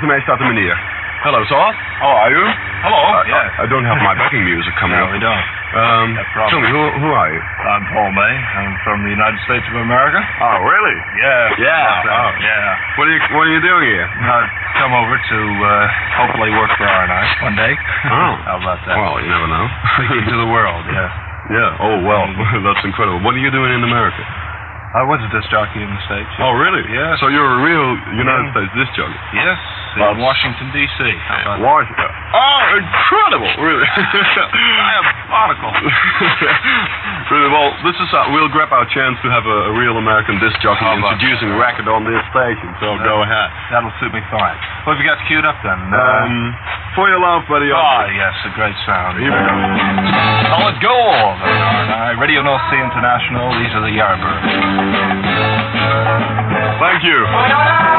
de mij staat de meneer. Hello, Sauce. How are you? Hello. I don't have my backing music coming No, up. we don't. Tell me, who are you? I'm Paul May. I'm from the United States of America. Oh, really? Yeah. Yeah. What are you doing here? I've come over to hopefully work for R&I one day. Oh. How about that? Well, you never know. Speaking to the world, yeah. Yeah. Oh, well, that's incredible. What are you doing in America? I was a disc jockey in the States. Oh, really? Yeah. So you're a real United States disc jockey? Yes, in Washington, D.C. How about that? Washington. Oh, incredible! Really? Diabolical. Really, well, this is we'll grab our chance to have a real American disc jockey How about introducing a record on this station, so go ahead. That'll suit me fine. What have you got queued up then? For Your Love, Buddy. Yes, a great sound. Here we go. Solid gold. R&I, Radio North Sea International. These are the Yardbirds. Thank you.